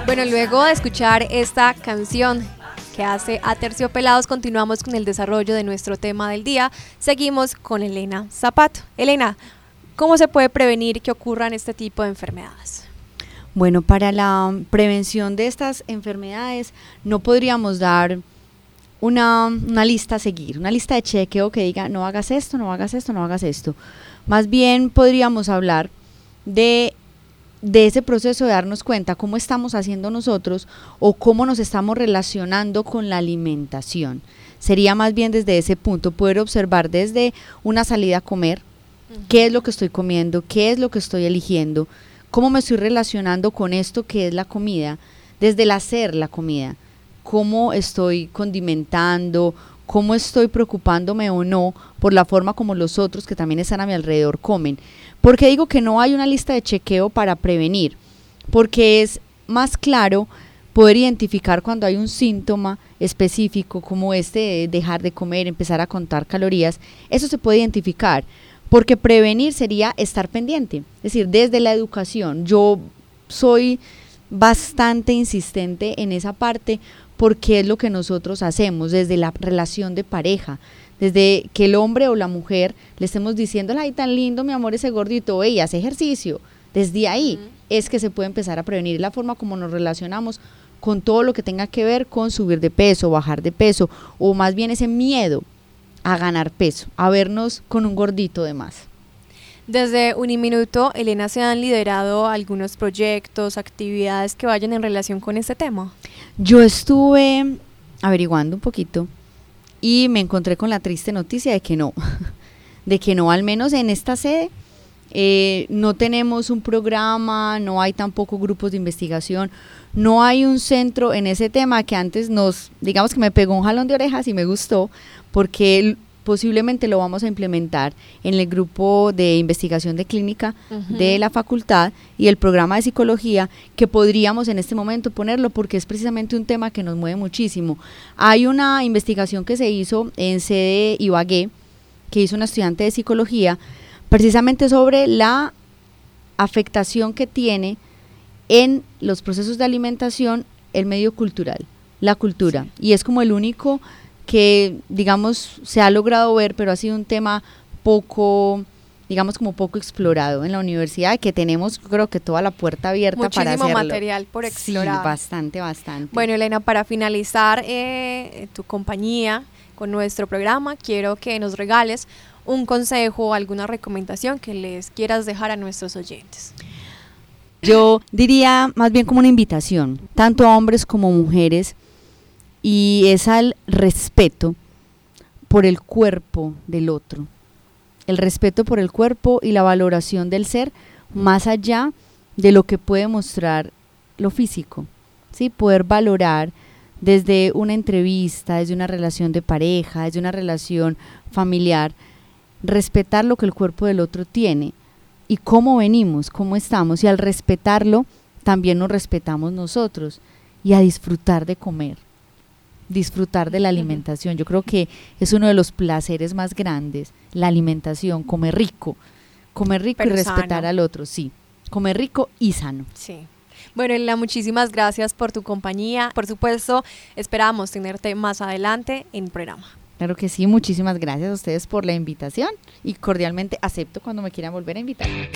Bueno, luego de escuchar esta canción que hace Aterciopelados, continuamos con el desarrollo de nuestro tema del día. Seguimos con Elena Zapato. Elena, ¿cómo se puede prevenir que ocurran este tipo de enfermedades? Bueno, para la prevención de estas enfermedades no podríamos dar una lista a seguir, una lista de chequeo que diga no hagas esto, no hagas esto, no hagas esto. Más bien podríamos hablar de ese proceso de darnos cuenta cómo estamos haciendo nosotros o cómo nos estamos relacionando con la alimentación. Sería más bien desde ese punto poder observar desde una salida a comer, qué es lo que estoy comiendo, qué es lo que estoy eligiendo, cómo me estoy relacionando con esto que es la comida, desde el hacer la comida, cómo estoy condimentando, cómo estoy preocupándome o no por la forma como los otros que también están a mi alrededor comen. ¿Por qué digo que no hay una lista de chequeo para prevenir? Porque es más claro poder identificar cuando hay un síntoma específico como este de dejar de comer, empezar a contar calorías. Eso se puede identificar, porque prevenir sería estar pendiente. Es decir, desde la educación, yo soy bastante insistente en esa parte porque es lo que nosotros hacemos desde la relación de pareja. Desde que el hombre o la mujer le estemos diciendo, ay, tan lindo, mi amor, ese gordito, ey, hace ejercicio. Desde ahí es que se puede empezar a prevenir la forma como nos relacionamos con todo lo que tenga que ver con subir de peso, bajar de peso, o más bien ese miedo a ganar peso, a vernos con un gordito de más. Desde Uniminuto, Elena, ¿se han liderado algunos proyectos, actividades que vayan en relación con este tema? Yo estuve averiguando un poquito y me encontré con la triste noticia de que no, al menos en esta sede no tenemos un programa, no hay tampoco grupos de investigación, no hay un centro en ese tema que antes digamos que me pegó un jalón de orejas y me gustó, porque posiblemente lo vamos a implementar en el grupo de investigación de clínica de la facultad y el programa de psicología, que podríamos en este momento ponerlo porque es precisamente un tema que nos mueve muchísimo. Hay una investigación que se hizo en sede Ibagué, que hizo una estudiante de psicología, precisamente sobre la afectación que tiene en los procesos de alimentación el medio cultural, la cultura, y es como el único que, digamos, se ha logrado ver, pero ha sido un tema poco explorado en la universidad, que tenemos, creo que toda la puerta abierta para hacerlo. Muchísimo material por explorar. Sí, bastante. Bueno, Elena, para finalizar tu compañía con nuestro programa, quiero que nos regales un consejo o alguna recomendación que les quieras dejar a nuestros oyentes. Yo diría más bien como una invitación, tanto a hombres como mujeres, y es al respeto por el cuerpo del otro, el respeto por el cuerpo y la valoración del ser más allá de lo que puede mostrar lo físico, ¿sí? Poder valorar desde una entrevista, desde una relación de pareja, desde una relación familiar, respetar lo que el cuerpo del otro tiene y cómo venimos, cómo estamos, y al respetarlo también nos respetamos nosotros, y a disfrutar de comer, disfrutar de la alimentación. Yo creo que es uno de los placeres más grandes, la alimentación, comer rico y respetar al otro, sí, comer rico y sano. Sí. Bueno, Elena, muchísimas gracias por tu compañía. Por supuesto, esperamos tenerte más adelante en el programa. Claro que sí, muchísimas gracias a ustedes por la invitación y cordialmente acepto cuando me quieran volver a invitar.